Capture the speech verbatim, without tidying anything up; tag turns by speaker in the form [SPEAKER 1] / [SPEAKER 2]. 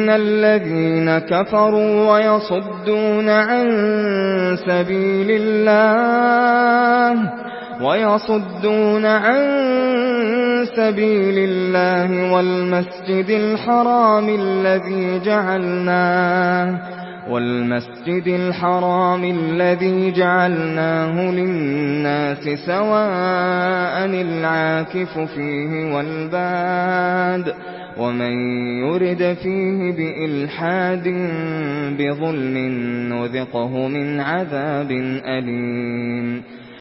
[SPEAKER 1] إِنَّ الَّذِينَ كَفَرُوا وَيَصُدُّونَ عَن سَبِيلِ اللَّهِ وَيَصُدُّونَ عَن سَبِيلِ اللَّهِ وَالْمَسْجِدِ الْحَرَامِ الَّذِي جَعَلْنَاهُ وَالْمَسْجِدِ الْحَرَامِ الَّذِي جَعَلْنَاهُ لِلنَّاسِ سَوَاءً الْعَاكِفُ فِيهِ وَالْبَادِ وَمَن يُرِدْ فِيهِ بِإِلْحَادٍ بِظُلْمٍ نُّذِقْهُ مِنْ عَذَابٍ أَلِيمٍ